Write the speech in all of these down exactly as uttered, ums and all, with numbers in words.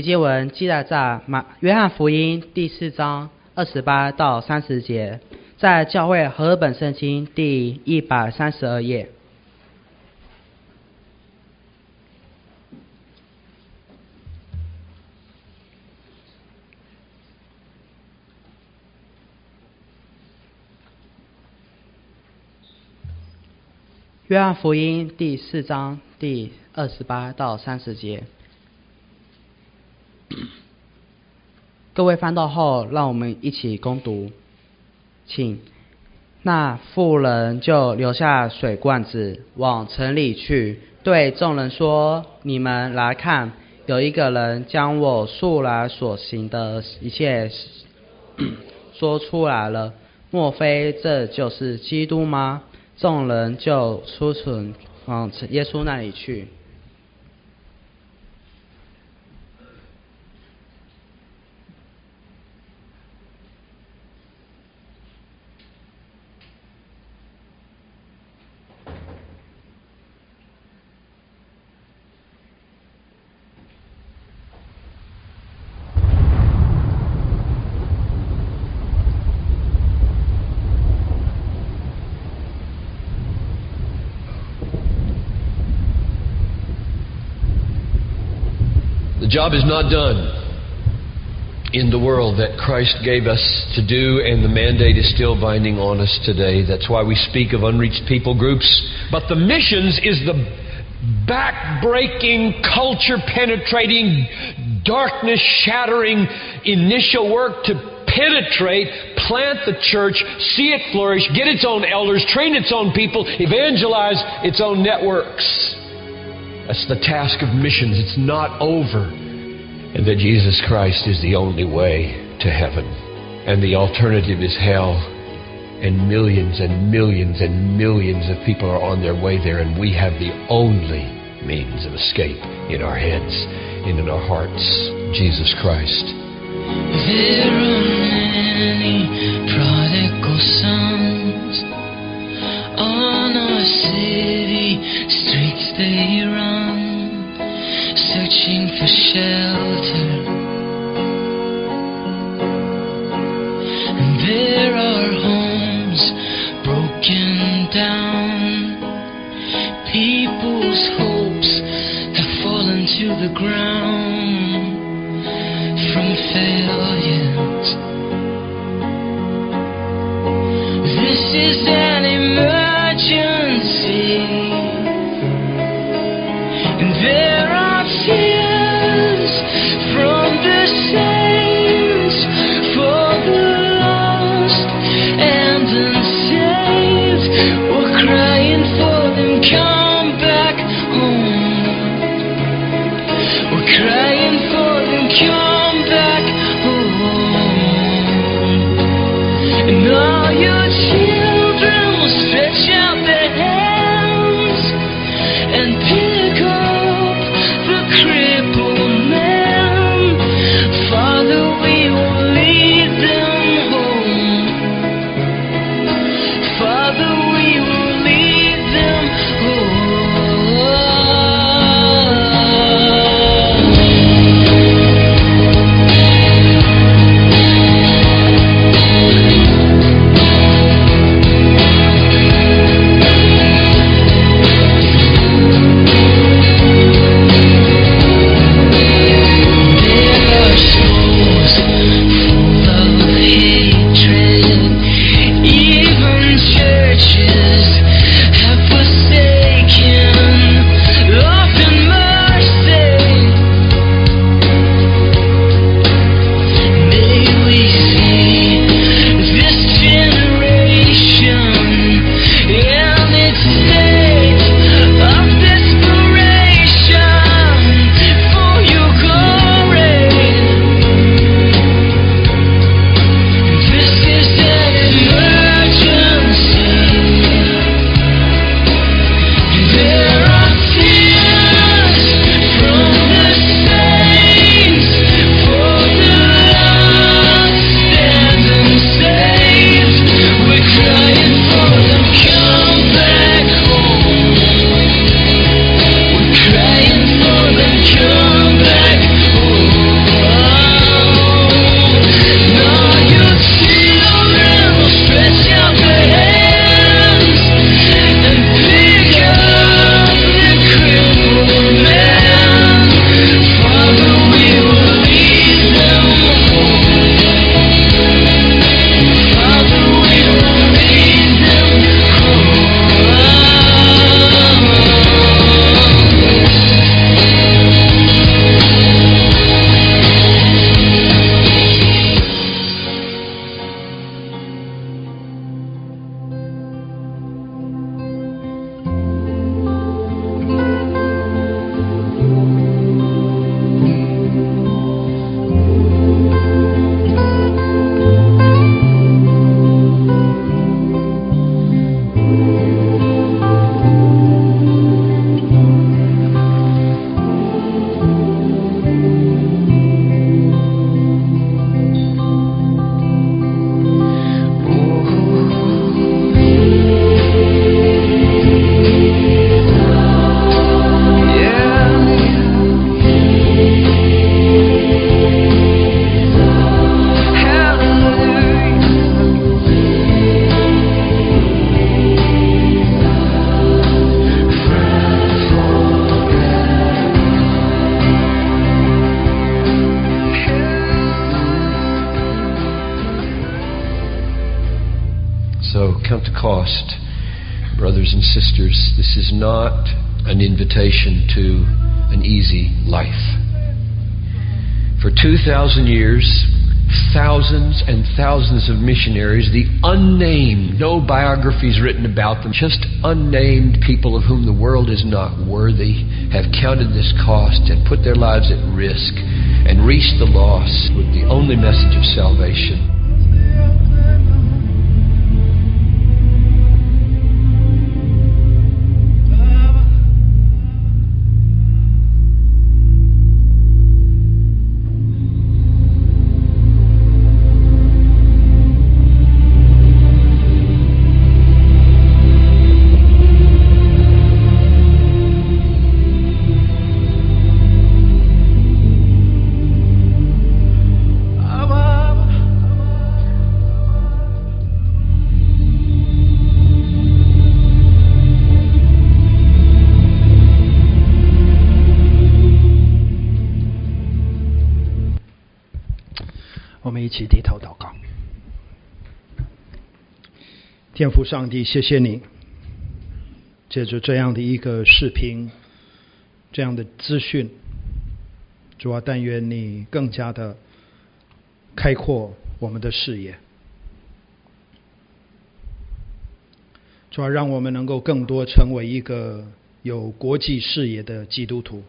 题经文记载在马约翰福音第四章二十八到三十节，在教会和合本圣经第一百三十二页。约翰福音第四章第二十八到三十节。各位翻到后，让我们一起攻读，请。那妇人就留下水罐子，往城里去，对众人说：你们来看，有一个人将我素来所行的一切说出来了，莫非这就是基督吗？众人就出城往耶稣那里去。 The job is not done in the world that Christ gave us to do, and the mandate is still binding on us today. That's why we speak of unreached people groups. But the missions is the back-breaking, culture-penetrating, darkness-shattering initial work to penetrate, plant the church, see it flourish, get its own elders, train its own people, evangelize its own networks. That's the task of missions. It's not over. And that Jesus Christ is the only way to heaven. And the alternative is hell. And millions and millions and millions of people are on their way there. And we have the only means of escape in our heads and in our hearts. Jesus Christ. There are many prodigal sons on our city streets they run, searching for shelter. And there are homes broken down, people's hopes have fallen to the ground from failures. This is an emergency, and there are tears count the cost. Brothers and sisters, this is not an invitation to an easy life. For two thousand years, thousands and thousands of missionaries, the unnamed, no biographies written about them, just unnamed people of whom the world is not worthy, have counted this cost and put their lives at risk and reached the lost with the only message of salvation. 我们一起低头祷告。天父上帝，谢谢你借着这样的一个视频，这样的资讯，主啊，但愿你更加的开阔我们的视野，主啊，让我们能够更多成为一个有国际视野的基督徒，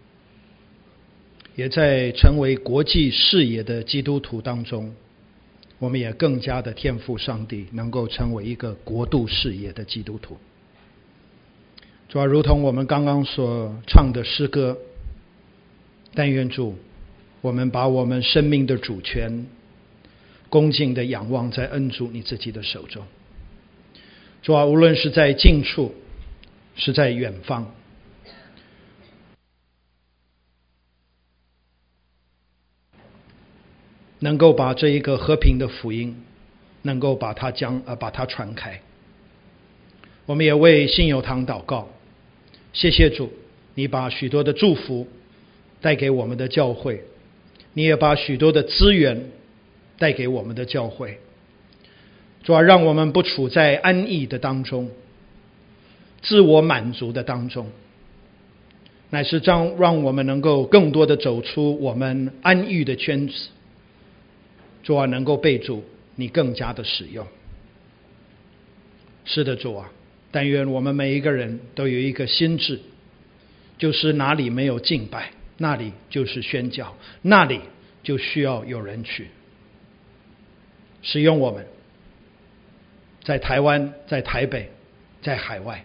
也在成为国际视野的基督徒当中，我们也更加的天父上帝能够成为一个国度视野的基督徒。主啊，如同我们刚刚所唱的诗歌，但愿主，我们把我们生命的主权恭敬的仰望在恩主你自己的手中。主啊，无论是在近处是在远方，能够把这一个和平的福音能够把它将呃把它传开。我们也为信友堂祷告，谢谢主，你把许多的祝福带给我们的教会，你也把许多的资源带给我们的教会。主啊，让我们不处在安逸的当中，自我满足的当中，乃是让让我们能够更多的走出我们安逸的圈子。主啊，能够被主你更加的使用。是的，主啊，但愿我们每一个人都有一个心志，就是哪里没有敬拜，那里就是宣教，那里就需要有人去使用我们，在台湾，在台北，在海外。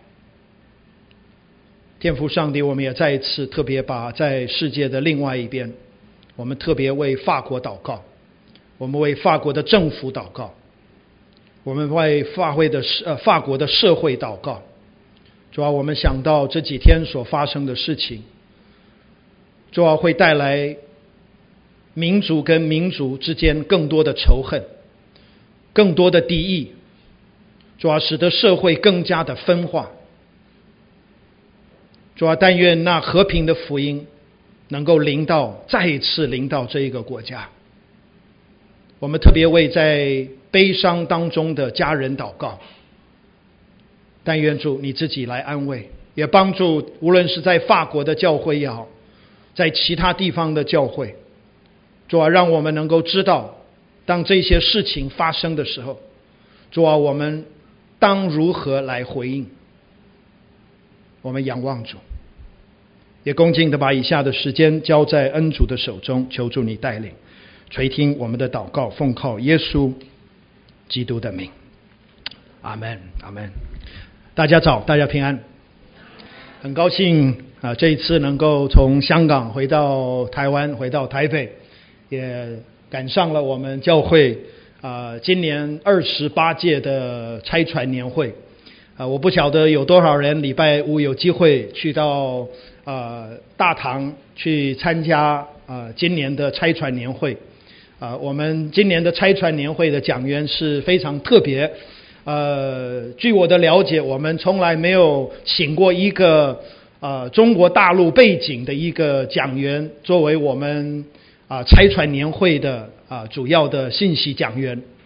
天父上帝，我们也再一次特别把在世界的另外一边，我们特别为法国祷告，我们为法国的政府祷告，我们为法会的呃法国的社会祷告。主啊，我们想到这几天所发生的事情，主啊，会带来民族跟民族之间更多的仇恨，更多的敌意，主啊，使得社会更加的分化。主啊，但愿那和平的福音能够临到，再一次临到这一个国家。我们特别为在悲伤当中的家人祷告，但愿主你自己来安慰，也帮助无论是在法国的教会也好，在其他地方的教会，主啊，让我们能够知道，当这些事情发生的时候，主啊，我们当如何来回应。我们仰望主，也恭敬的把以下的时间交在恩主的手中，求主你带领垂听我们的祷告，奉靠耶稣基督的名，阿们，阿们。大家早，大家平安。很高兴啊、呃，这一次能够从香港回到台湾，回到台北，也赶上了我们教会啊、呃、今年二十八届的差传年会。啊、呃，我不晓得有多少人礼拜五有机会去到呃大堂去参加呃今年的差传年会。啊、呃，我们今年的差传年会的讲员是非常特别。呃，据我的了解，我们从来没有请过一个呃中国大陆背景的一个讲员作为我们啊、呃、差传年会的啊、呃、主要的信息讲员。啊、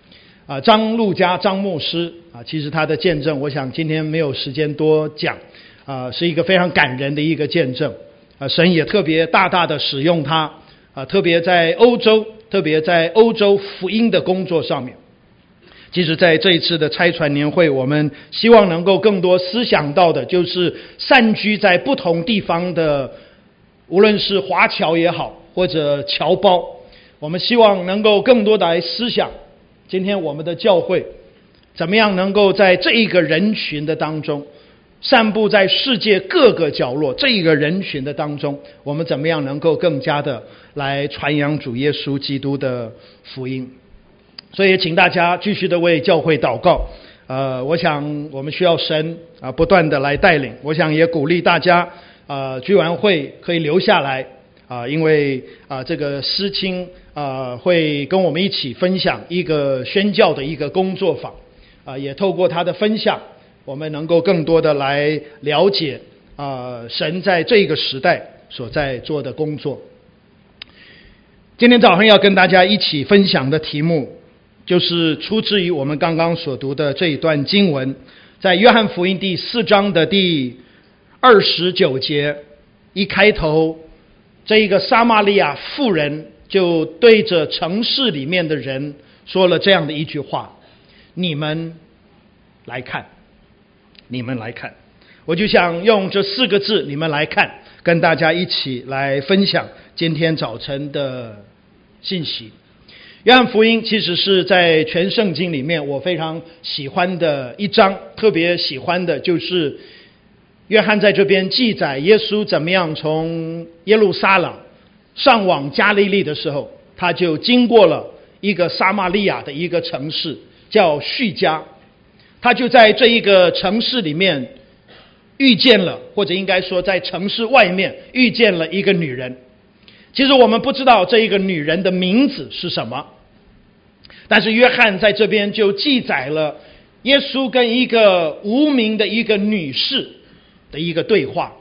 啊，张路加张牧师啊，其实他的见证，我想今天没有时间多讲啊，是一个非常感人的一个见证啊，神也特别大大的使用他啊，特别在欧洲，特别在欧洲福音的工作上面。其实在这一次的差传年会，我们希望能够更多思想到的就是散居在不同地方的，无论是华侨也好，或者侨胞，我们希望能够更多的来思想今天我们的教会怎么样能够在这一个人群的当中，散布在世界各个角落这一个人群的当中，我们怎么样能够更加的来传扬主耶稣基督的福音。所以请大家继续的为教会祷告，呃，我想我们需要神啊、呃、不断的来带领。我想也鼓励大家呃聚完会可以留下来啊、呃，因为啊、呃、这个思清啊、呃、会跟我们一起分享一个宣教的一个工作坊啊、呃，也透过他的分享，我们能够更多的来了解啊、呃、神在这个时代所在做的工作。今天早上要跟大家一起分享的题目，就是出自于我们刚刚所读的这一段经文，在约翰福音第四章的第二十九节，一开头，这一个撒玛利亚妇人就对着城市里面的人说了这样的一句话：你们来看，你们来看。我就想用这四个字，你们来看，跟大家一起来分享今天早晨的信息。约翰福音其实是在全圣经里面我非常喜欢的一章，特别喜欢的就是约翰在这边记载耶稣怎么样从耶路撒冷上往加利利的时候，他就经过了一个撒玛利亚的一个城市叫叙加，他就在这一个城市里面遇见了，或者应该说在城市外面遇见了一个女人。其实我们不知道这一个女人的名字是什么，但是约翰在这边就记载了耶稣跟一个无名的一个女士的一个对话。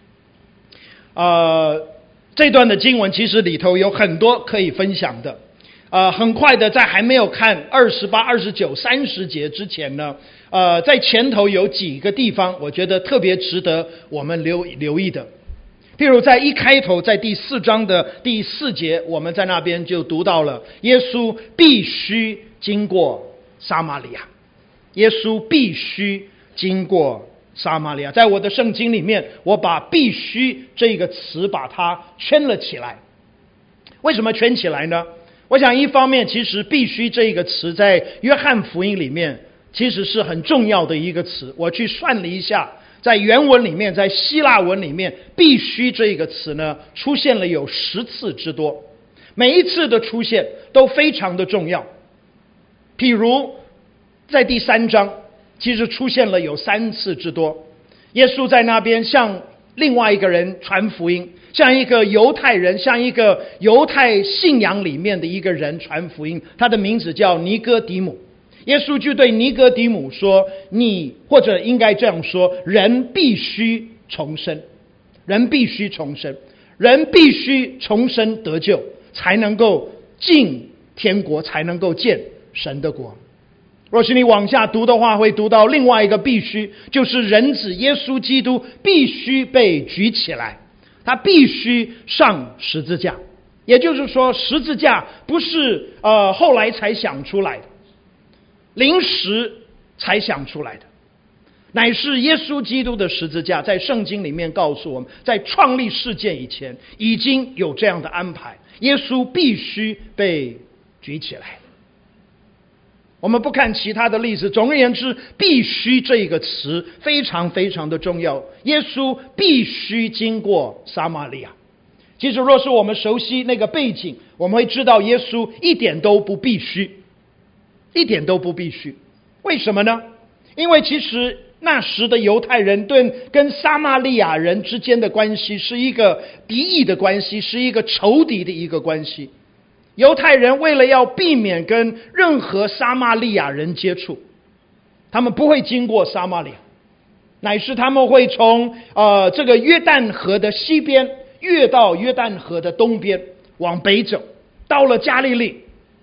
呃，这段的经文其实里头有很多可以分享的。呃，很快的，在还没有看二十八、二十九、三十节之前呢，呃，在前头有几个地方，我觉得特别值得我们留留意的。譬如在一开头，在第四章的第四节，我们在那边就读到了耶稣必须经过撒玛利亚，耶稣必须经过撒玛利亚。在我的圣经里面，我把必须这个词把它圈了起来。为什么圈起来呢？我想一方面，其实必须这个词在约翰福音里面其实是很重要的一个词。我去算了一下，在原文里面，在希腊文里面，必须这个词呢出现了有十次之多，每一次的出现都非常的重要。譬如在第三章，其实出现了有三次之多，耶稣在那边向另外一个人传福音，像一个犹太人，像一个犹太信仰里面的一个人传福音，他的名字叫尼哥底母。耶稣就对尼哥底母说，你，或者应该这样说，人必须重生，人必须重生，人必须重生得救，才能够进天国，才能够见神的国。若是你往下读的话，会读到另外一个必须，就是人子耶稣基督必须被举起来，他必须上十字架。也就是说，十字架不是呃后来才想出来的，临时才想出来的，乃是耶稣基督的十字架。在圣经里面告诉我们，在创立世界以前已经有这样的安排，耶稣必须被举起来。我们不看其他的例子，总而言之，必须这个词非常非常的重要。耶稣必须经过撒玛利亚。其实若是我们熟悉那个背景，我们会知道耶稣一点都不必须，一点都不必须。为什么呢？因为其实那时的犹太人对跟撒玛利亚人之间的关系是一个敌意的关系，是一个仇敌的一个关系。犹太人为了要避免跟任何撒玛利亚人接触，他们不会经过撒玛利亚，乃是他们会从呃这个约旦河的西边越到约旦河的东边往北走，到了加利利，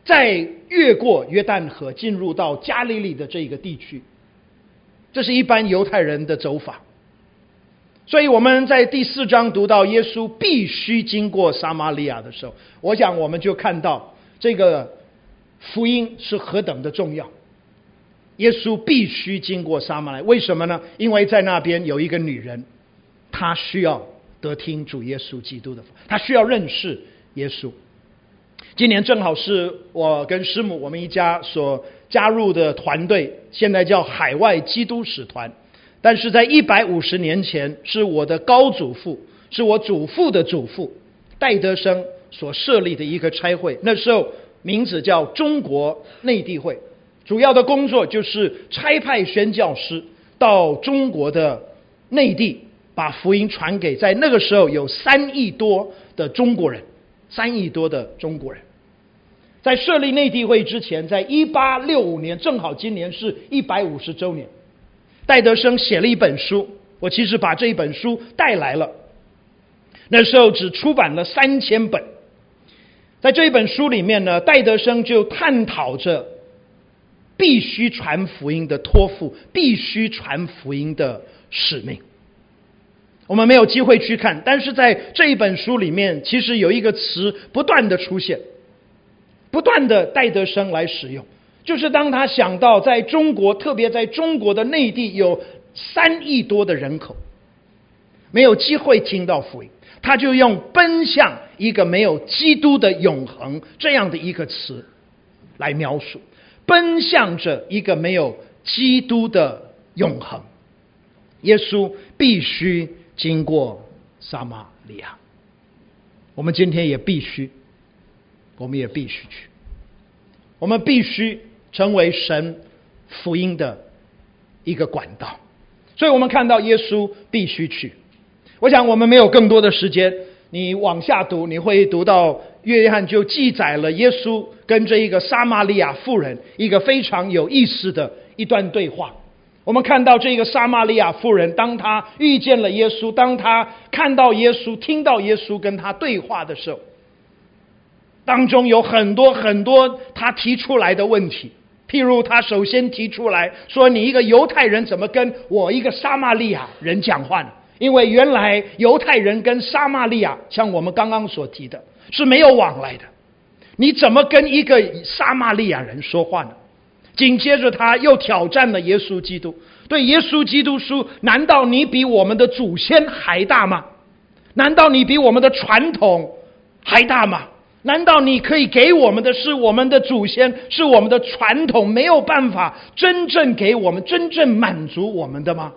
再越过约旦河进入到加利利的这个地区，这是一般犹太人的走法。所以我们在第四章读到耶稣必须经过撒玛利亚的时候，我想我们就看到这个福音是何等的重要。耶稣必须经过撒玛利亚，为什么呢？因为在那边有一个女人，她需要得听主耶稣基督的，她需要认识耶稣。今年正好是我跟师母我们一家所加入的团队，现在叫海外基督使团，但是在一百五十年前是我的高祖父，是我祖父的祖父戴德生所设立的一个差会，那时候名字叫中国内地会，主要的工作就是差派宣教师到中国的内地，把福音传给在那个时候有三亿多的中国人，三亿多的中国人。在设立内地会之前，在一八六五年，正好今年是一百五十周年，戴德生写了一本书，我其实把这一本书带来了，那时候只出版了三千本。在这一本书里面呢，戴德生就探讨着必须传福音的托付，必须传福音的使命。我们没有机会去看，但是在这一本书里面，其实有一个词不断的出现，不断的戴德生来使用，就是当他想到在中国，特别在中国的内地有三亿多的人口没有机会听到福音，他就用奔向一个没有基督的永恒这样的一个词来描述，奔向着一个没有基督的永恒。耶稣必须经过撒玛利亚，我们今天也必须，我们也必须去，我们必须成为神福音的一个管道。所以我们看到耶稣必须去。我想我们没有更多的时间，你往下读，你会读到约翰就记载了耶稣跟这一个撒玛利亚妇人一个非常有意思的一段对话。我们看到这个撒玛利亚妇人，当她遇见了耶稣，当她看到耶稣，听到耶稣跟她对话的时候，当中有很多很多她提出来的问题。譬如她首先提出来说，你一个犹太人怎么跟我一个撒玛利亚人讲话呢？因为原来犹太人跟撒玛利亚，像我们刚刚所提的，是没有往来的，你怎么跟一个撒玛利亚人说话呢？紧接着他又挑战了耶稣基督，对耶稣基督说，难道你比我们的祖先还大吗？难道你比我们的传统还大吗？难道你可以给我们的是我们的祖先，是我们的传统没有办法真正给我们，真正满足我们的吗？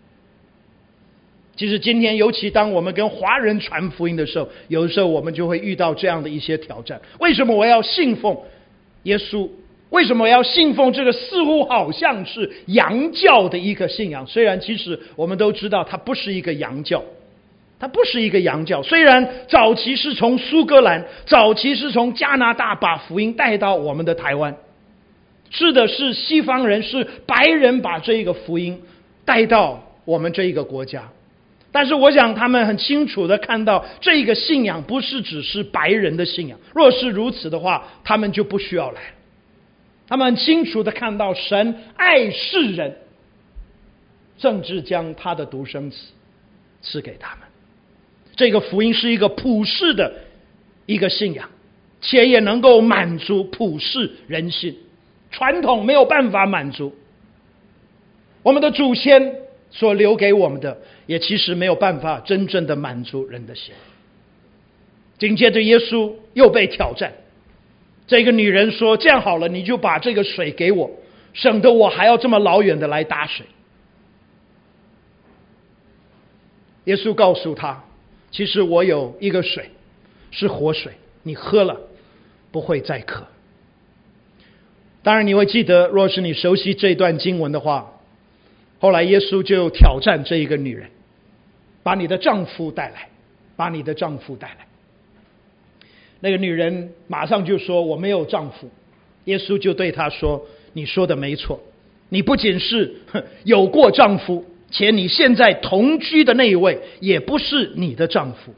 其实今天尤其当我们跟华人传福音的时候，有的时候我们就会遇到这样的一些挑战。为什么我要信奉耶稣？为什么我要信奉这个似乎好像是洋教的一个信仰？虽然其实我们都知道它不是一个洋教，它不是一个洋教。虽然早期是从苏格兰，早期是从加拿大把福音带到我们的台湾，是的，是西方人，是白人把这个福音带到我们这一个国家。但是我想他们很清楚的看到，这个信仰不是只是白人的信仰，若是如此的话，他们就不需要来了。他们很清楚的看到神爱世人，甚至将他的独生子赐给他们。这个福音是一个普世的一个信仰，且也能够满足普世人心，传统没有办法满足，我们的祖先所留给我们的也其实没有办法真正的满足人的心。紧接着耶稣又被挑战，这个女人说，这样好了，你就把这个水给我，省得我还要这么老远的来打水。耶稣告诉他，其实我有一个水是活水，你喝了不会再渴。当然你会记得，若是你熟悉这段经文的话，后来耶稣就挑战这一个女人，把你的丈夫带来，把你的丈夫带来。那个女人马上就说，我没有丈夫。耶稣就对她说，你说的没错，你不仅是有过丈夫，且你现在同居的那一位也不是你的丈夫。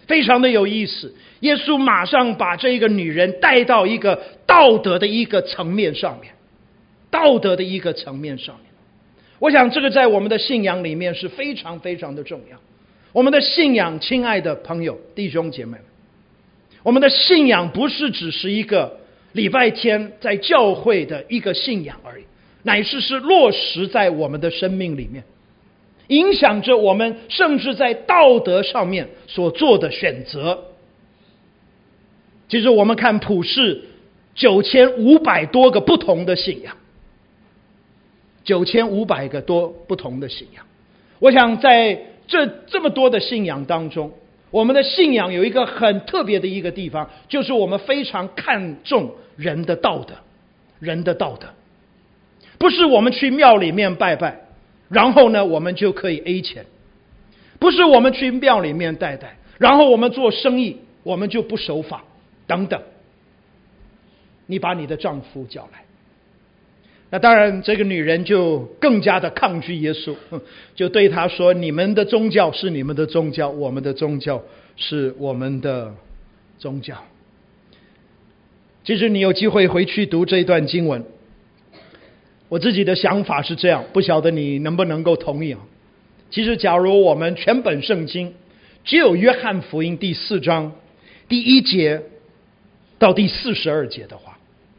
非常的有意思。耶稣马上把这个女人带到一个道德的一个层面上面，道德的一个层面上面。我想这个在我们的信仰里面是非常非常的重要。我们的信仰，亲爱的朋友弟兄姐妹们，我们的信仰不是只是一个礼拜天在教会的一个信仰而已，乃是是落实在我们的生命里面，影响着我们甚至在道德上面所做的选择。其实我们看普世九千五百多个不同的信仰，九千五百个多不同的信仰。我想在这这么多的信仰当中，我们的信仰有一个很特别的一个地方，就是我们非常看重人的道德，人的道德。不是我们去庙里面拜拜，然后呢我们就可以 A 钱；不是我们去庙里面拜拜，然后我们做生意我们就不守法等等。你把你的丈夫叫来，那当然这个女人就更加的抗拒耶稣，就对他说，你们的宗教是你们的宗教，我们的宗教是我们的宗教。其实你有机会回去读这一段经文，我自己的想法是这样，不晓得你能不能够同意啊？其实假如我们全本圣经只有约翰福音第四章第一节到第四十二节的话，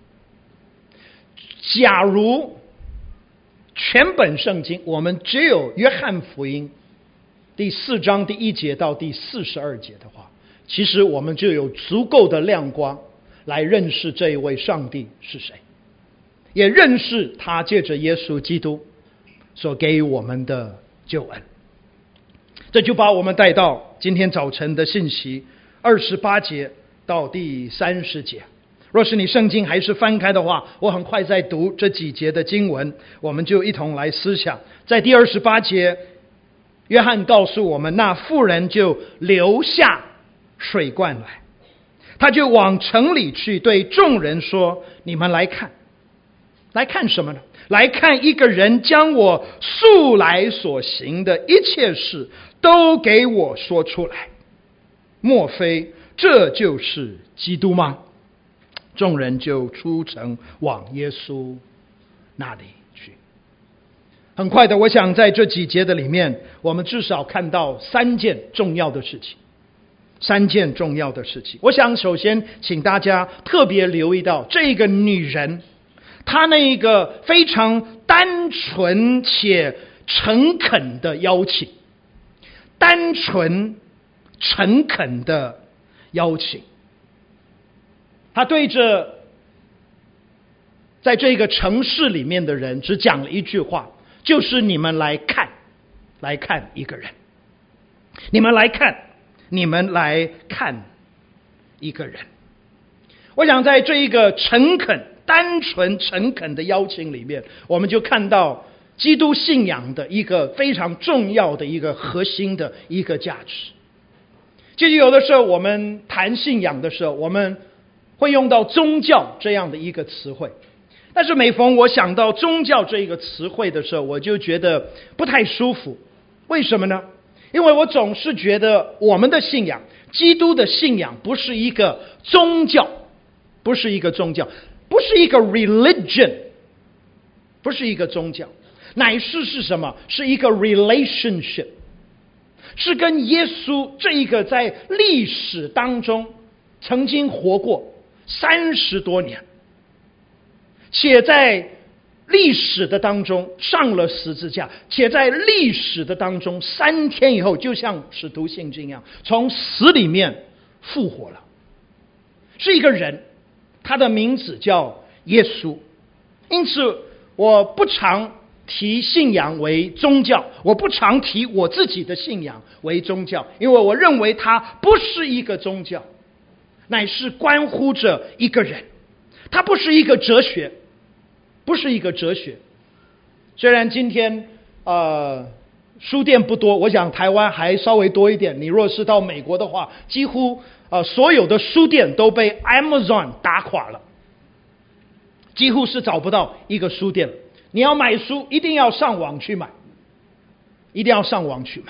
假如全本圣经我们只有约翰福音第四章第一节到第四十二节的话，其实我们就有足够的亮光来认识这一位上帝是谁，也认识他借着耶稣基督所给予我们的救恩。这就把我们带到今天早晨的信息二十八节到第三十节。若是你圣经还是翻开的话，我很快在读这几节的经文，我们就一同来思想。在第二十八节，约翰告诉我们，那妇人就留下水罐来，他就往城里去，对众人说，你们来看。来看什么呢？来看一个人将我素来所行的一切事都给我说出来，莫非这就是基督吗？众人就出城往耶稣那里去。很快的，我想在这几节的里面，我们至少看到三件重要的事情。三件重要的事情。我想首先请大家特别留意到这个女人，她那个非常单纯且诚恳的邀请，单纯诚恳的邀请。他对着在这个城市里面的人只讲了一句话，就是你们来看，来看一个人，你们来看，你们来看一个人。我想在这一个诚恳、单纯、诚恳的邀请里面，我们就看到基督信仰的一个非常重要的一个核心的一个价值。其实有的时候我们谈信仰的时候，我们会用到宗教这样的一个词汇，但是每逢我想到宗教这一个词汇的时候，我就觉得不太舒服。为什么呢？因为我总是觉得我们的信仰，基督的信仰不是一个宗教，不是一个宗教，不是一个 religion， 不是一个宗教，乃是是什么？是一个 relationship， 是跟耶稣这一个在历史当中曾经活过三十多年，且在历史的当中上了十字架，且在历史的当中三天以后，就像使徒信经一样，从死里面复活了。是一个人，他的名字叫耶稣。因此我不常提信仰为宗教，我不常提我自己的信仰为宗教，因为我认为它不是一个宗教，乃是关乎着一个人。它不是一个哲学，不是一个哲学。虽然今天呃书店不多，我想台湾还稍微多一点。你若是到美国的话，几乎呃所有的书店都被 Amazon 打垮了，几乎是找不到一个书店。你要买书一定要上网去买，一定要上网去买。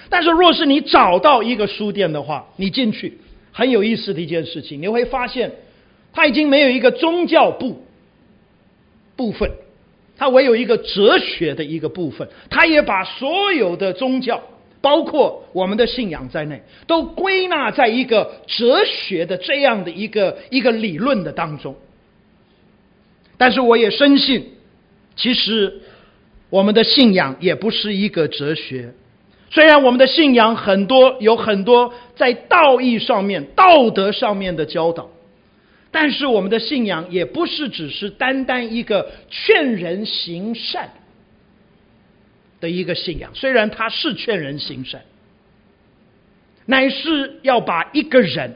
但是若是你找到一个书店的话，你进去很有意思的一件事情，你会发现它已经没有一个宗教部部分，它唯有一个哲学的一个部分。它也把所有的宗教，包括我们的信仰在内，都归纳在一个哲学的这样的一个一个理论的当中。但是我也深信，其实我们的信仰也不是一个哲学。虽然我们的信仰很多有很多在道义上面、道德上面的教导，但是我们的信仰也不是只是单单一个劝人行善的一个信仰。虽然它是劝人行善，乃是要把一个人，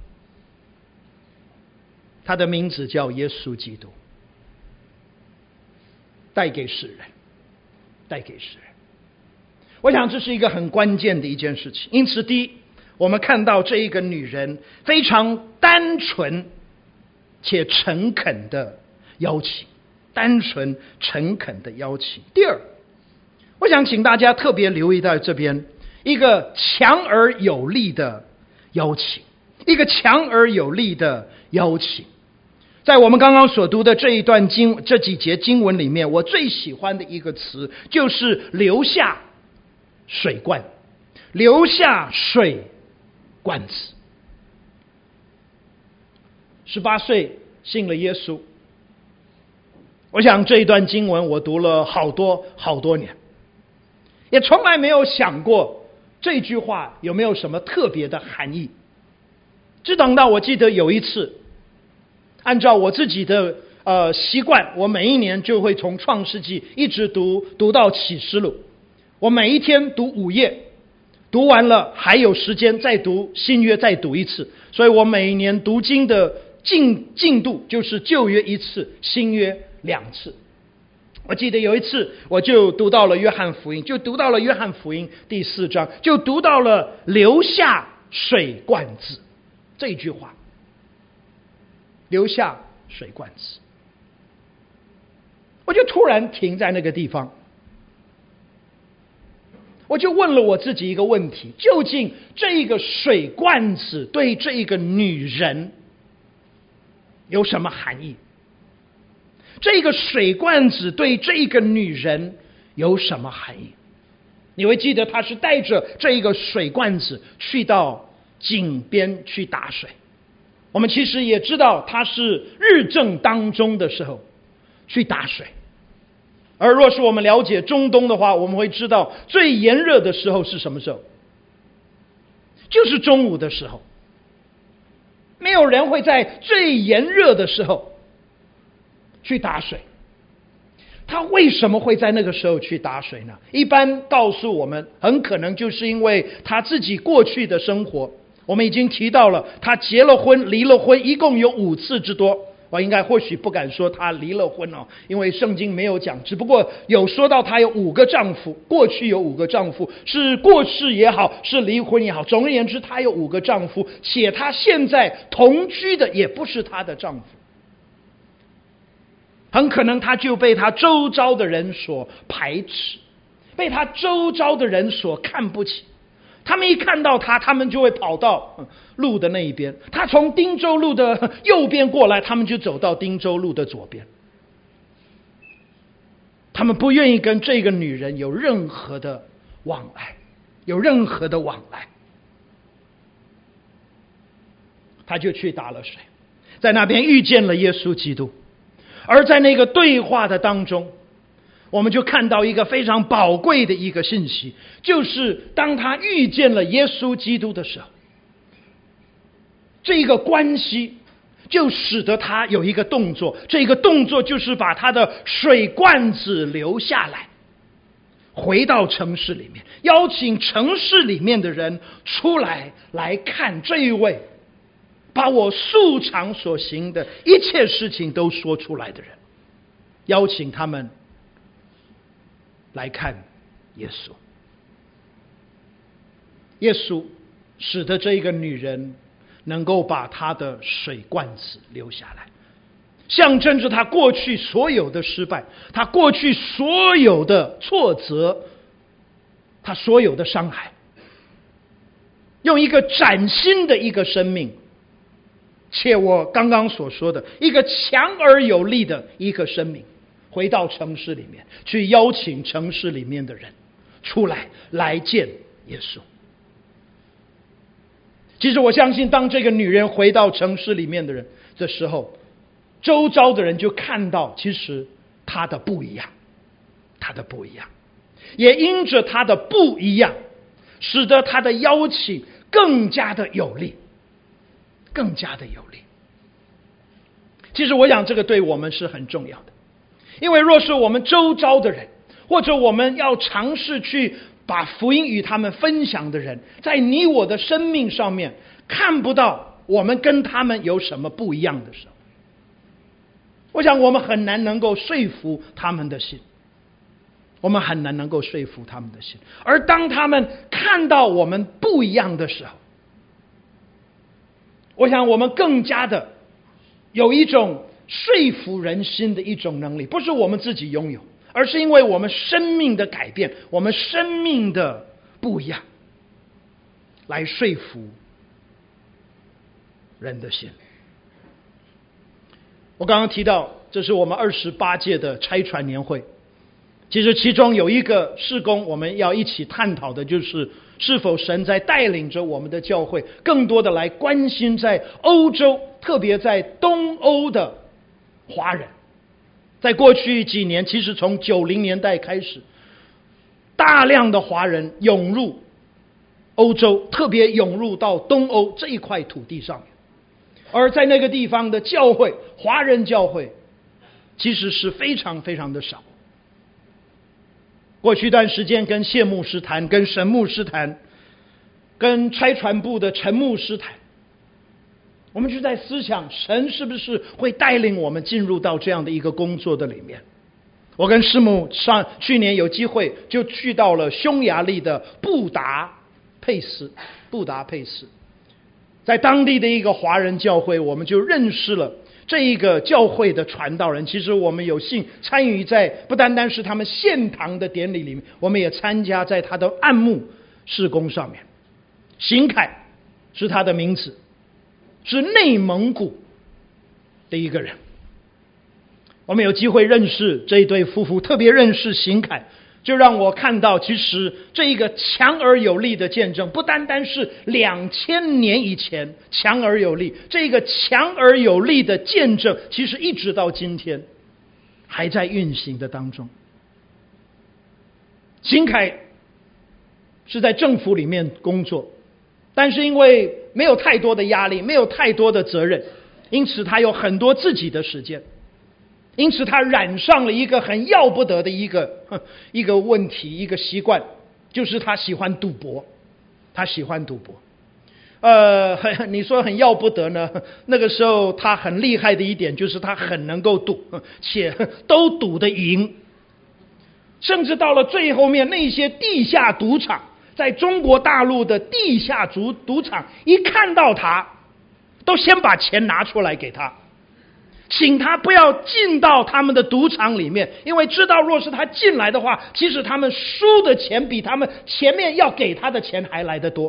他的名字叫耶稣基督，带给世人，带给世人。我想这是一个很关键的一件事情。因此，第一，我们看到这一个女人非常单纯且诚恳的邀请，单纯诚恳的邀请。第二，我想请大家特别留意到这边一个强而有力的邀请，一个强而有力的邀请。在我们刚刚所读的这一段经这几节经文里面，我最喜欢的一个词就是留下水罐，留下水罐子。十八岁信了耶稣，我想这一段经文我读了好多好多年，也从来没有想过这句话有没有什么特别的含义。只等到我记得有一次，按照我自己的呃习惯，我每一年就会从创世纪一直读读到启示录。我每一天读五页，读完了还有时间再读新约，再读一次。所以我每一年读经的进进度就是旧约一次，新约两次。我记得有一次我就读到了约翰福音，就读到了约翰福音第四章，就读到了留下水罐子这一句话，留下水罐子。我就突然停在那个地方，我就问了我自己一个问题：究竟这一个水罐子对这一个女人有什么含义？这个水罐子对这个女人有什么含义？你会记得她是带着这一个水罐子去到井边去打水。我们其实也知道她是日正当中的时候去打水，而若是我们了解中东的话，我们会知道最炎热的时候是什么时候？就是中午的时候。没有人会在最炎热的时候去打水。他为什么会在那个时候去打水呢？一般告诉我们，很可能就是因为他自己过去的生活。我们已经提到了，他结了婚，离了婚，一共有五次之多。我应该或许不敢说他离了婚哦，因为圣经没有讲，只不过有说到他有五个丈夫，过去有五个丈夫，是过世也好，是离婚也好，总而言之他有五个丈夫，且他现在同居的也不是他的丈夫。很可能他就被他周遭的人所排斥，被他周遭的人所看不起。他们一看到他，他们就会跑到路的那一边。他从汀州路的右边过来，他们就走到汀州路的左边。他们不愿意跟这个女人有任何的往来，有任何的往来。他就去打了水，在那边遇见了耶稣基督。而在那个对话的当中，我们就看到一个非常宝贵的一个信息，就是当他遇见了耶稣基督的时候，这个关系就使得他有一个动作，这个动作就是把他的水罐子留下来，回到城市里面，邀请城市里面的人出来来看这一位把我素常所行的一切事情都说出来的人，邀请他们来看耶稣。耶稣使得这个女人能够把她的水罐子留下来，象征着她过去所有的失败，她过去所有的挫折，她所有的伤害， 用一个崭新的一个生命，且我刚刚所说的一个强而有力的一个生命，回到城市里面去邀请城市里面的人出来来见耶稣。其实我相信，当这个女人回到城市里面的人的时候，周遭的人就看到其实她的不一样，她的不一样，也因着她的不一样，使得她的邀请更加的有力，更加的有力。其实我想这个对我们是很重要的，因为若是我们周遭的人，或者我们要尝试去把福音与他们分享的人，在你我的生命上面看不到我们跟他们有什么不一样的时候，我想我们很难能够说服他们的心，我们很难能够说服他们的心。而当他们看到我们不一样的时候，我想我们更加的有一种说服人心的一种能力，不是我们自己拥有，而是因为我们生命的改变，我们生命的不一样，来说服人的心。我刚刚提到，这是我们二十八届的差传年会，其实其中有一个事工我们要一起探讨的，就是是否神在带领着我们的教会更多的来关心在欧洲，特别在东欧的华人。在过去几年，其实从九零年代开始，大量的华人涌入欧洲，特别涌入到东欧这一块土地上面。而在那个地方的教会，华人教会其实是非常非常的少。过去一段时间跟谢牧师谈，跟沈牧师谈，跟差传部的陈牧师谈，我们就在思想，神是不是会带领我们进入到这样的一个工作的里面。我跟师母上去年有机会就去到了匈牙利的布达佩斯，布达佩斯在当地的一个华人教会，我们就认识了这一个教会的传道人。其实我们有幸参与在不单单是他们献堂的典礼里面，我们也参加在他的暗牧事工上面。邢凯是他的名字，是内蒙古的一个人。我们有机会认识这一对夫妇，特别认识邢凯，就让我看到其实这一个强而有力的见证，不单单是两千年以前强而有力，这个强而有力的见证其实一直到今天还在运行的当中。邢凯是在政府里面工作，但是因为没有太多的压力，没有太多的责任，因此他有很多自己的时间，因此他染上了一个很要不得的一个一个问题，一个习惯，就是他喜欢赌博。他喜欢赌博呃，你说很要不得呢，那个时候他很厉害的一点就是他很能够赌，且都赌得赢。甚至到了最后面，那些地下赌场，在中国大陆的地下赌赌场一看到他，都先把钱拿出来给他，请他不要进到他们的赌场里面，因为知道若是他进来的话，其实他们输的钱比他们前面要给他的钱还来得多。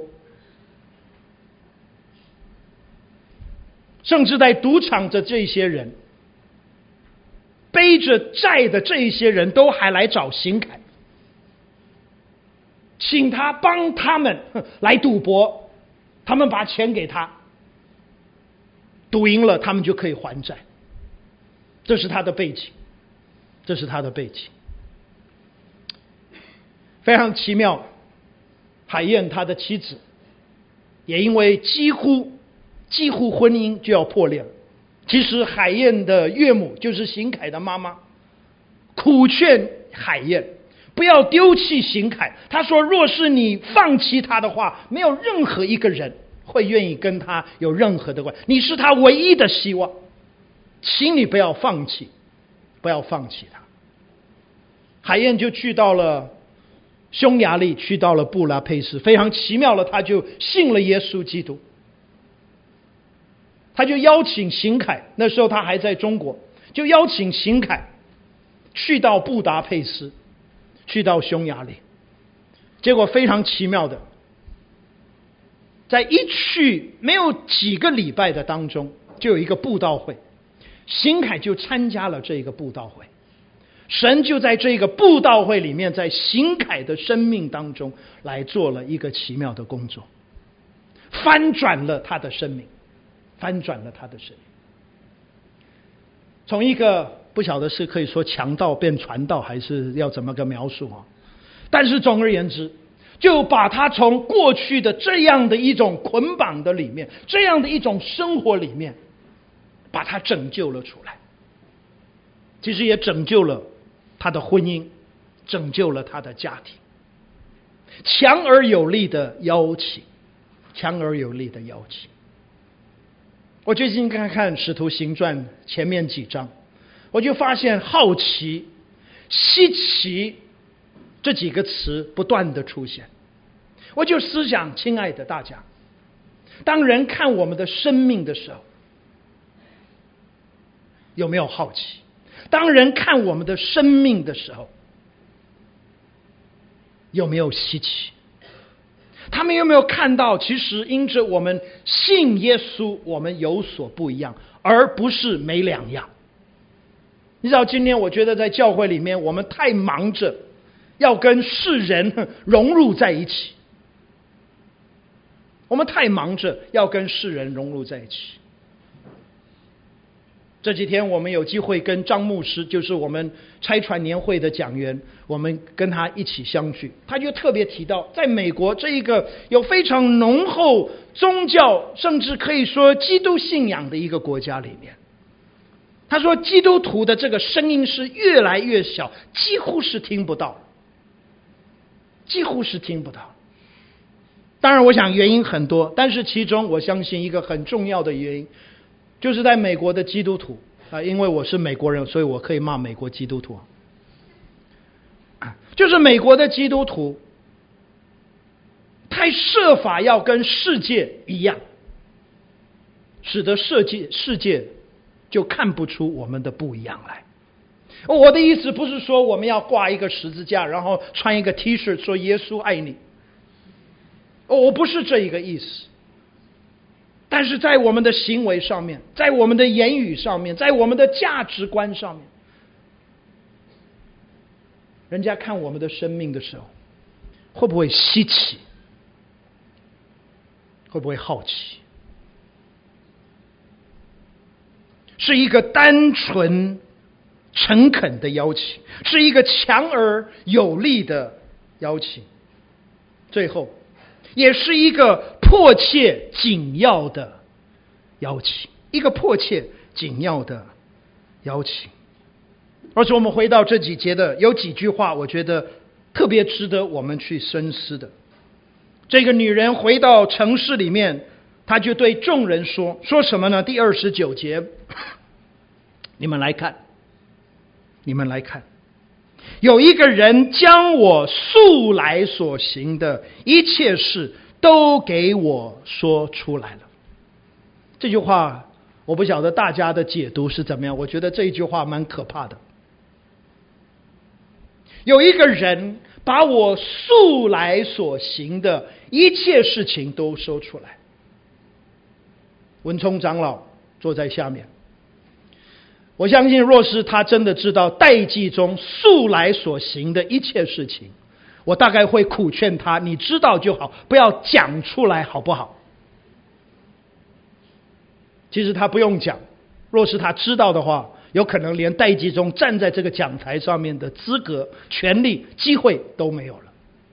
甚至在赌场的这些人，背着债的这一些人都还来找邢凯，请他帮他们来赌博，他们把钱给他，赌赢了他们就可以还债。这是他的背景，这是他的背景。非常奇妙，海燕他的妻子也因为几乎几乎婚姻就要破裂了。其实海燕的岳母就是邢凯的妈妈，苦劝海燕不要丢弃邢凯。他说若是你放弃他的话，没有任何一个人会愿意跟他有任何的关系，你是他唯一的希望，请你不要放弃，不要放弃他。海燕就去到了匈牙利，去到了布拉佩斯，非常奇妙了，他就信了耶稣基督。他就邀请邢凯，那时候他还在中国，就邀请邢凯去到布达佩斯，去到匈牙利。结果非常奇妙的， 在一去没有几个礼拜的当中，就有一个布道会，新凯就参加了这个布道会。神就在这个布道会里面，在新凯的生命当中来做了一个奇妙的工作，翻转了他的生命，翻转了他的生命。从一个不晓得是可以说强盗变传道，还是要怎么个描述啊？但是总而言之，就把他从过去的这样的一种捆绑的里面，这样的一种生活里面，把他拯救了出来。其实也拯救了他的婚姻，拯救了他的家庭。强而有力的邀请，强而有力的邀请。我最近看看《使徒行传》前面几章，我就发现好奇、稀奇这几个词不断的出现。我就思想，亲爱的大家，当人看我们的生命的时候，有没有好奇？当人看我们的生命的时候，有没有稀奇？他们有没有看到，其实因着我们信耶稣，我们有所不一样，而不是没两样。你知道，今天我觉得在教会里面，我们太忙着要跟世人融入在一起，我们太忙着要跟世人融入在一起。这几天我们有机会跟张牧师，就是我们差传年会的讲员，我们跟他一起相聚，他就特别提到，在美国这一个有非常浓厚宗教，甚至可以说基督信仰的一个国家里面，他说基督徒的这个声音是越来越小，几乎是听不到，几乎是听不到。当然我想原因很多，但是其中我相信一个很重要的原因，就是在美国的基督徒啊，因为我是美国人，所以我可以骂美国基督徒啊，就是美国的基督徒太设法要跟世界一样，使得世界世界就看不出我们的不一样来。我的意思不是说我们要挂一个十字架，然后穿一个 T 恤说耶稣爱你，我不是这一个意思。但是在我们的行为上面，在我们的言语上面，在我们的价值观上面，人家看我们的生命的时候，会不会稀奇？会不会好奇？是一个单纯诚恳的邀请，是一个强而有力的邀请，最后也是一个迫切紧要的邀请，一个迫切紧要的邀请。而且我们回到这几节的有几句话，我觉得特别值得我们去深思的。这个女人回到城市里面，她就对众人说，说什么呢？第二十九节，你们来看，你们来看，有一个人将我素来所行的一切事都给我说出来了。这句话我不晓得大家的解读是怎么样，我觉得这一句话蛮可怕的。有一个人把我素来所行的一切事情都说出来。文聪长老坐在下面，我相信若是他真的知道代记中素来所行的一切事情，我大概会苦劝他，你知道就好，不要讲出来好不好？其实他不用讲，若是他知道的话，有可能连代记中站在这个讲台上面的资格、权利、机会都没有了。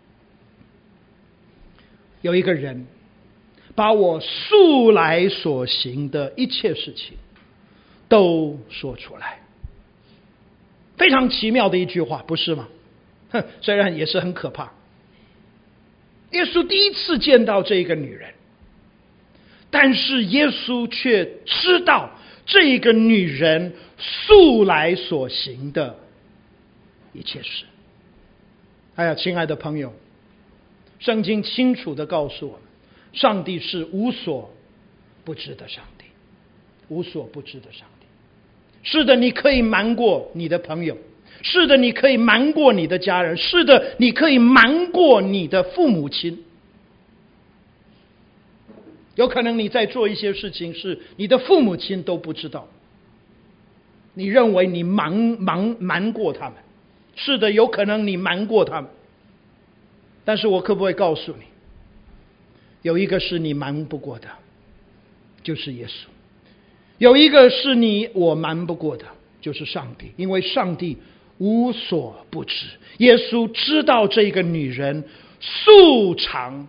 有一个人把我素来所行的一切事情都说出来，非常奇妙的一句话，不是吗？哼，虽然也是很可怕。耶稣第一次见到这个女人，但是耶稣却知道这个女人素来所行的一切事。哎呀，亲爱的朋友，圣经清楚地告诉我们，上帝是无所不知的上帝，无所不知的上帝。是的，你可以瞒过你的朋友，是的，你可以瞒过你的家人，是的，你可以瞒过你的父母亲， 有可能你在做一些事情是你的父母亲都不知道，你认为你瞒瞒瞒过他们，是的，有可能你瞒过他们，但是我可不可以告诉你，有一个是你瞒不过的，就是耶稣；有一个是你我瞒不过的，就是上帝，因为上帝无所不知。耶稣知道这个女人素常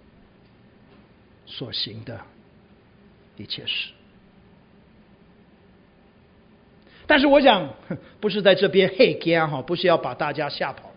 所行的一切事。但是我想不是在这边嘿惊哈，不是要把大家吓跑。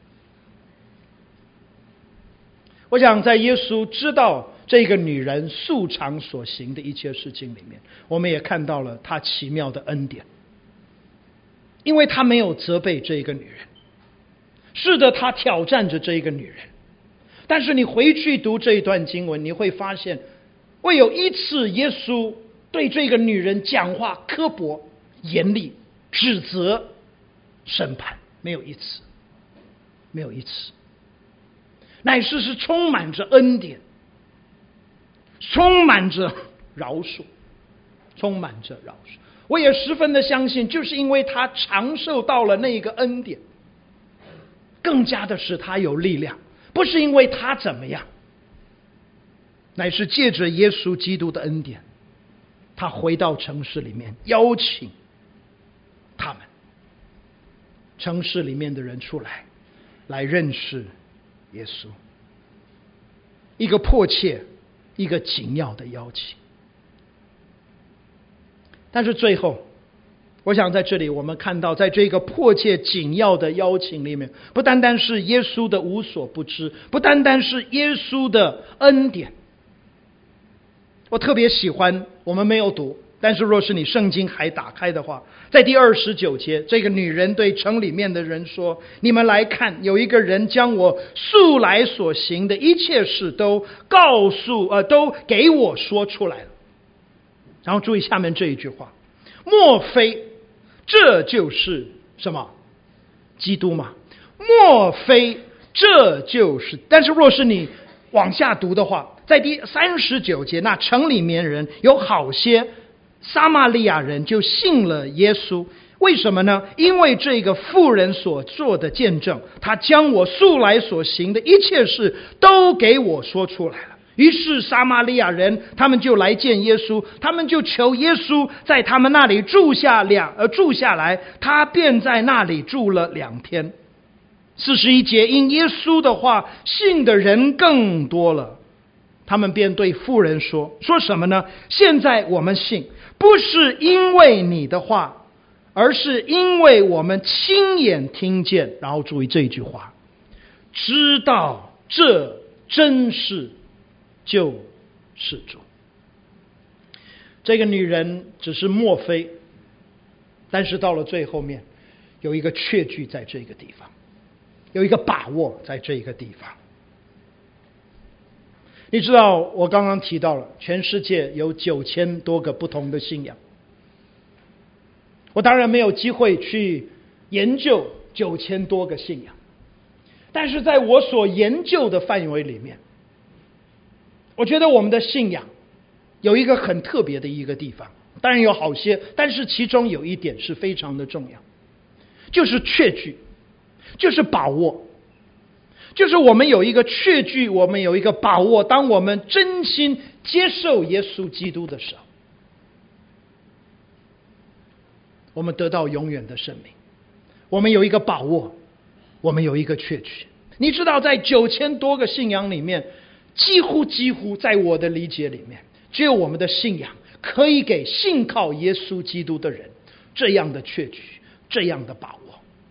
我想在耶稣知道这个女人素常所行的一切事情里面，我们也看到了他奇妙的恩典，因为他没有责备这个女人，是的，他挑战着这个女人，但是你回去读这一段经文，你会发现未有一次耶稣对这个女人讲话刻薄严厉指责审判，没有一次，没有一次，乃是是充满着恩典，充满着饶恕，充满着饶恕。我也十分的相信，就是因为他尝受到了那个恩典，更加的使他有力量，不是因为他怎么样，乃是借着耶稣基督的恩典，他回到城市里面，邀请他们城市里面的人出来，来认识耶稣。一个迫切，一个紧要的邀请。但是最后，我想在这里我们看到，在这个迫切紧要的邀请里面，不单单是耶稣的无所不知，不单单是耶稣的恩典。我特别喜欢，我们没有读，但是若是你圣经还打开的话，在第二十九节，这个女人对城里面的人说：你们来看，有一个人将我素来所行的一切事都告诉呃，都给我说出来了。然后注意下面这一句话，莫非这就是什么？基督吗？莫非这就是？但是若是你往下读的话，在第三十九节，那城里面人有好些撒玛利亚人就信了耶稣。为什么呢？因为这个妇人所做的见证，他将我素来所行的一切事都给我说出来了。于是撒玛利亚人他们就来见耶稣，他们就求耶稣在他们那里住下两呃住下来，他便在那里住了两天。四十一节，因耶稣的话信的人更多了，他们便对妇人说说什么呢？现在我们信，不是因为你的话，而是因为我们亲眼听见。然后注意这一句话，知道这真是就是主。这个女人只是莫非，但是到了最后面有一个确据在这个地方，有一个把握在这个地方。你知道我刚刚提到了全世界有九千多个不同的信仰，我当然没有机会去研究九千多个信仰，但是在我所研究的范围里面，我觉得我们的信仰有一个很特别的一个地方，当然有好些，但是其中有一点是非常的重要，就是确据，就是把握，就是我们有一个确据，我们有一个把握，当我们真心接受耶稣基督的时候，我们得到永远的生命。我们有一个把握，我们有一个确据。你知道在九千多个信仰里面，几乎几乎在我的理解里面，只有我们的信仰可以给信靠耶稣基督的人这样的确据，这样的把握。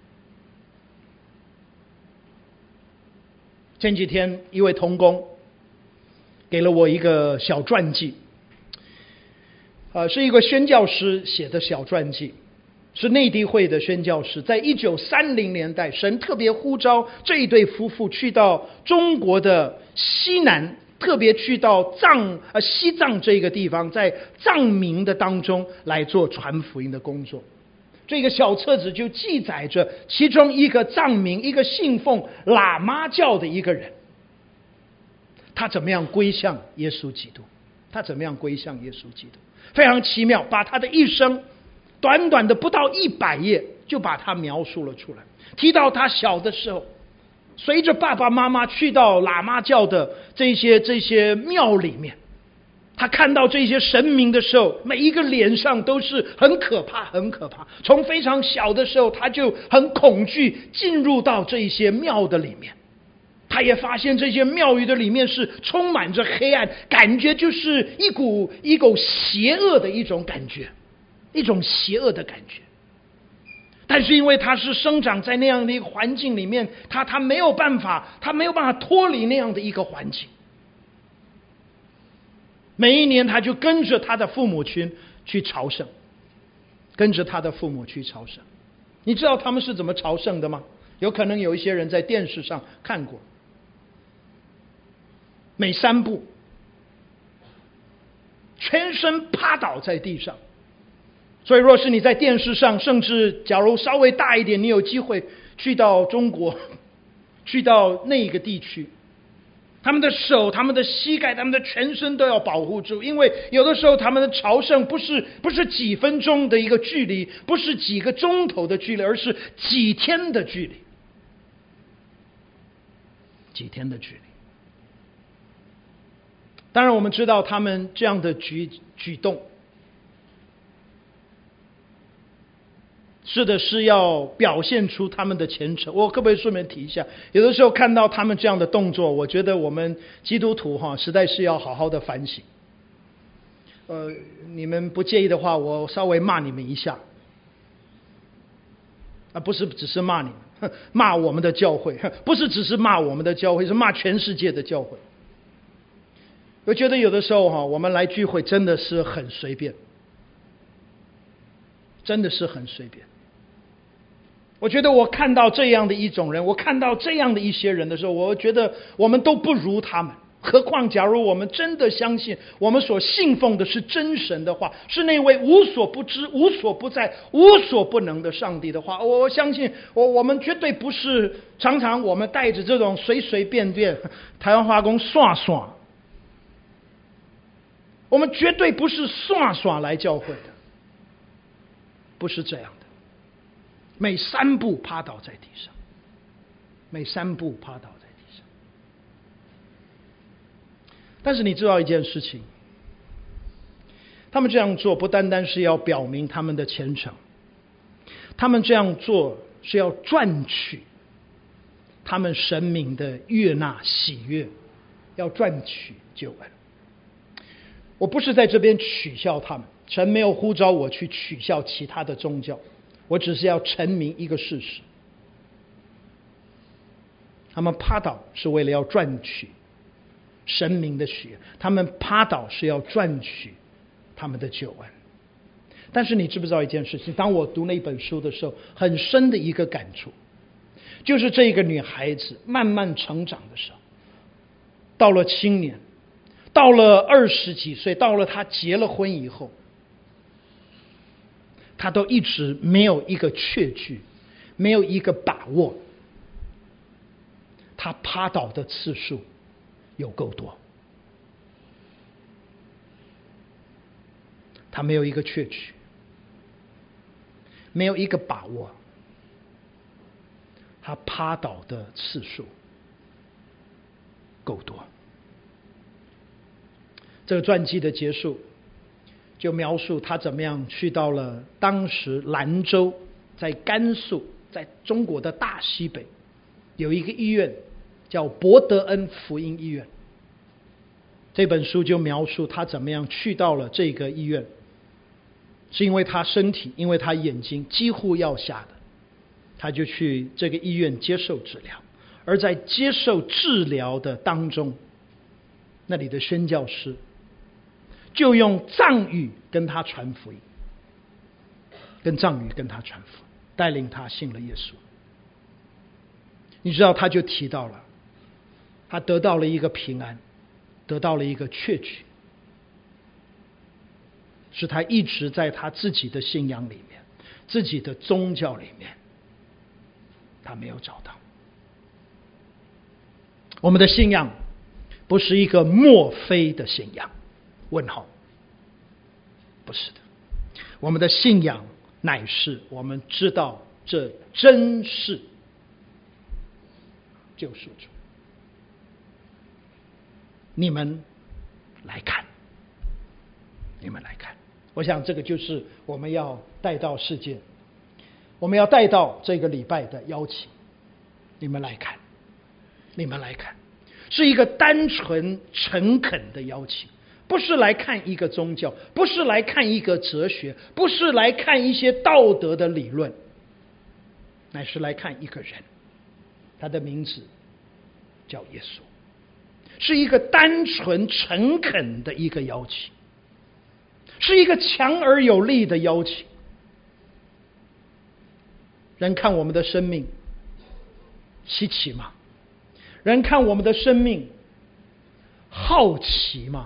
前几天一位同工给了我一个小传记，呃，是一个宣教师写的小传记，是内地会的宣教师，在一九三零年代，神特别呼召这一对夫妇去到中国的西南，特别去到藏呃西藏这个地方，在藏民的当中来做传福音的工作。这个小册子就记载着其中一个藏民，一个信奉喇嘛教的一个人，他怎么样归向耶稣基督。 他怎么样归向耶稣基督？非常奇妙，把他的一生短短的不到一百页就把他描述了出来。提到他小的时候，随着爸爸妈妈去到喇嘛教的这些这些庙里面，他看到这些神明的时候，每一个脸上都是很可怕很可怕。从非常小的时候他就很恐惧进入到这些庙的里面，他也发现这些庙宇的里面是充满着黑暗，感觉就是一股一股邪恶的一种感觉，一种邪恶的感觉。但是因为他是生长在那样的一个环境里面，他他没有办法，他没有办法脱离那样的一个环境。每一年他就跟着他的父母亲去朝圣，跟着他的父母去朝圣。你知道他们是怎么朝圣的吗？有可能有一些人在电视上看过。每三步，全身趴倒在地上。所以若是你在电视上，甚至假如稍微大一点，你有机会去到中国，去到那个地区，他们的手、他们的膝盖、他们的全身都要保护住，因为有的时候他们的朝圣不是不是几分钟的一个距离，不是几个钟头的距离，而是几天的距离，几天的距离。当然我们知道他们这样的举举动是的是要表现出他们的虔诚。我可不可以顺便提一下，有的时候看到他们这样的动作，我觉得我们基督徒哈实在是要好好的反省。呃，你们不介意的话，我稍微骂你们一下，啊，不是只是骂你们，骂我们的教会，不是只是骂我们的教会，是骂全世界的教会。我觉得有的时候哈，我们来聚会真的是很随便，真的是很随便。我觉得我看到这样的一种人，我看到这样的一些人的时候，我觉得我们都不如他们。何况假如我们真的相信我们所信奉的是真神的话，是那位无所不知、无所不在、无所不能的上帝的话，我相信我我们绝对不是常常我们带着这种随随便便，台湾话讲耍耍，我们绝对不是耍耍来教会的，不是这样的。每三步趴倒在地上，每三步趴倒在地上。但是你知道一件事情，他们这样做不单单是要表明他们的虔诚，他们这样做是要赚取他们神明的悦纳喜悦，要赚取救恩。我不是在这边取笑他们，神没有呼召我去取笑其他的宗教，我只是要陈明一个事实，他们趴倒是为了要赚取神明的喜悦，他们趴倒是要赚取他们的救恩。但是你知不知道一件事情，当我读那本书的时候，很深的一个感触，就是这个女孩子慢慢成长的时候，到了青年，到了二十几岁，到了她结了婚以后，她都一直没有一个确据，没有一个把握，她趴倒的次数有够多，她没有一个确据，没有一个把握，她趴倒的次数够多。这个传记的结束就描述他怎么样去到了当时兰州，在甘肃，在中国的大西北有一个医院叫博德恩福音医院。这本书就描述他怎么样去到了这个医院，是因为他身体，因为他眼睛几乎要瞎的，他就去这个医院接受治疗。而在接受治疗的当中，那里的宣教师就用藏语跟他传福音，跟藏语跟他传福音，带领他信了耶稣。你知道，他就提到了他得到了一个平安，得到了一个确据，是他一直在他自己的信仰里面，自己的宗教里面，他没有找到。我们的信仰不是一个墨菲的信仰， 问号。不是的，我们的信仰乃是我们知道这真是救赎主。你们来看，你们来看，我想这个就是我们要带到世界，我们要带到这个礼拜的邀请。你们来看，你们来看，是一个单纯诚恳的邀请，不是来看一个宗教，不是来看一个哲学，不是来看一些道德的理论，乃是来看一个人，他的名字叫耶稣，是一个单纯诚恳的一个邀请，是一个强而有力的邀请。人看我们的生命稀奇吗？人看我们的生命好奇吗？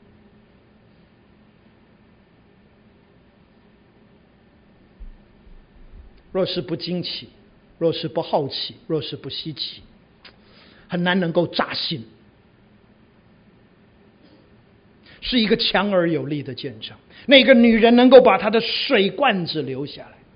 若是不惊奇，若是不好奇，若是不稀奇，很难能够扎心。是一个强而有力的见证，那个女人能够把她的水罐子留下来，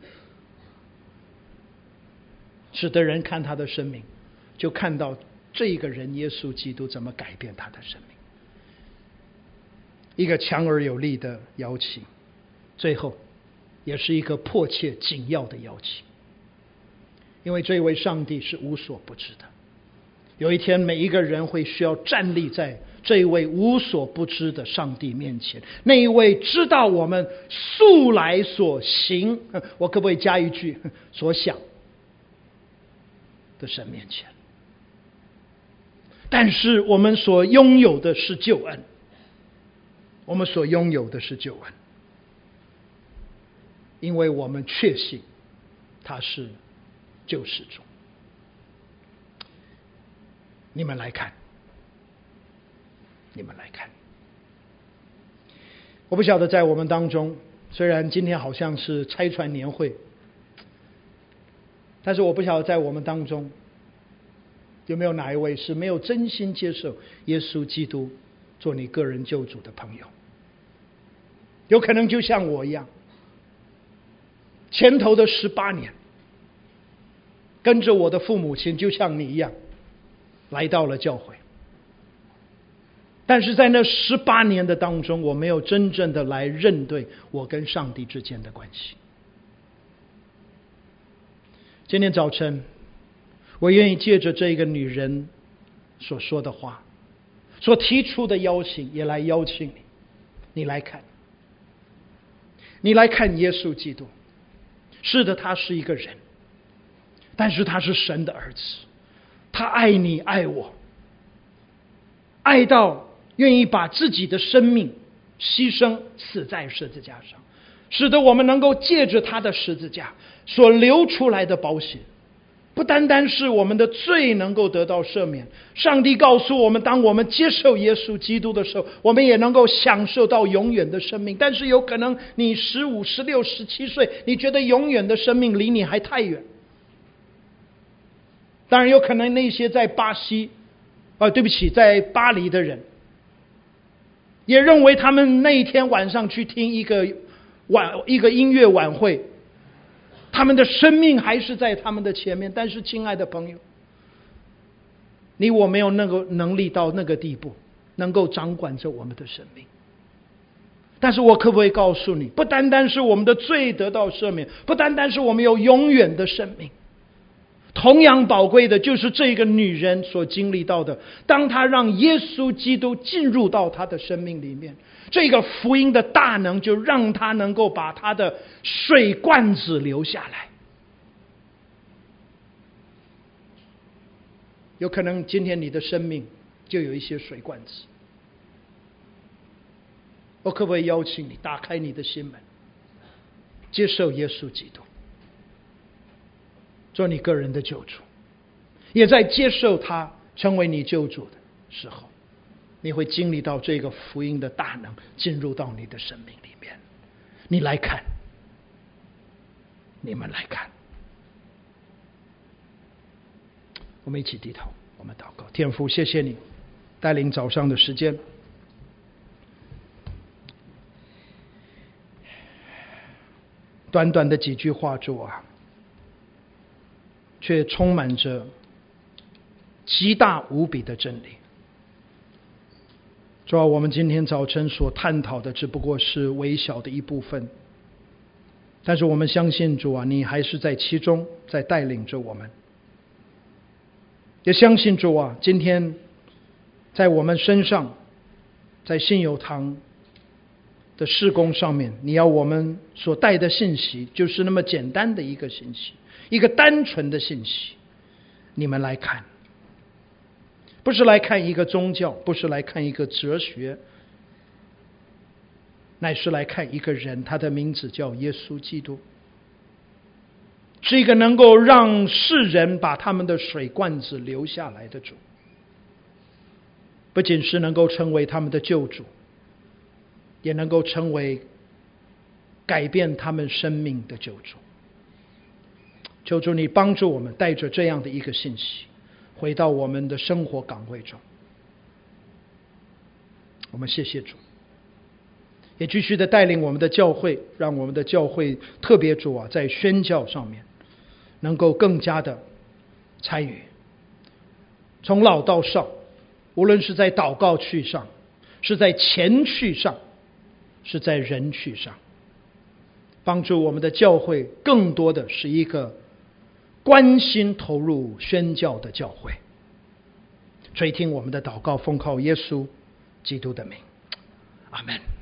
使得人看她的生命，就看到这个人耶稣基督怎么改变她的生命。一个强而有力的邀请，最后也是一个迫切紧要的邀请，因为这位上帝是无所不知的。有一天每一个人会需要站立在这一位无所不知的上帝面前，那一位知道我们素来所行，我可不可以加一句所想的神面前。但是我们所拥有的是救恩，我们所拥有的是救恩，因为我们确信他是救世主。你们来看，你们来看。我不晓得在我们当中，虽然今天好像是拆船年会，但是我不晓得在我们当中有没有哪一位是没有真心接受耶稣基督做你个人救主的朋友。有可能就像我一样，前头的十八年跟着我的父母亲，就像你一样来到了教会，但是在那十八年的当中，我没有真正的来认对我跟上帝之间的关系。今天早晨，我愿意借着这个女人所说的话，所提出的邀请，也来邀请你，你来看，你来看耶稣基督。是的，他是一个人，但是他是神的儿子，他爱你爱我，爱到愿意把自己的生命牺牲死在十字架上，使得我们能够借着他的十字架所流出来的宝血，不单单是我们的罪能够得到赦免，上帝告诉我们，当我们接受耶稣基督的时候，我们也能够享受到永远的生命。但是有可能你十五、十六、十七岁，你觉得永远的生命离你还太远。当然有可能那些在巴西啊，对不起，在巴黎的人，也认为他们那一天晚上去听一个晚一个音乐晚会，他们的生命还是在他们的前面。但是亲爱的朋友，你我没有那个能力到那个地步，能够掌管着我们的生命。但是我可不可以告诉你，不单单是我们的罪得到赦免，不单单是我们有永远的生命，同样宝贵的就是这个女人所经历到的，当她让耶稣基督进入到她的生命里面，这个福音的大能就让她能够把她的水罐子留下来。有可能今天你的生命就有一些水罐子，我可不可以邀请你打开你的心门，接受耶稣基督做你个人的救主，也在接受他成为你救主的时候，你会经历到这个福音的大能进入到你的生命里面。你来看，你们来看，我们一起低头，我们祷告。天父，谢谢你带领早上的时间， 短短的几句话，主啊，却充满着极大无比的真理。主啊，我们今天早晨所探讨的只不过是微小的一部分，但是我们相信主啊，你还是在其中，在带领着我们。也相信主啊，今天在我们身上，在信友堂的事工上面，你要我们所带的信息就是那么简单的一个信息，一个单纯的信息。你们来看，不是来看一个宗教，不是来看一个哲学，乃是来看一个人，他的名字叫耶稣基督，是一个能够让世人把他们的水罐子留下来的主，不仅是能够成为他们的救主，也能够成为改变他们生命的救主。求主你帮助我们带着这样的一个信息回到我们的生活岗位中。我们谢谢主，也继续的带领我们的教会，让我们的教会特别主啊，在宣教上面能够更加的参与，从老到少，无论是在祷告去上，是在钱去上，是在人去上，帮助我们的教会更多的是一个关心投入宣教的教会。垂听我们的祷告，奉靠耶稣基督的名，阿们。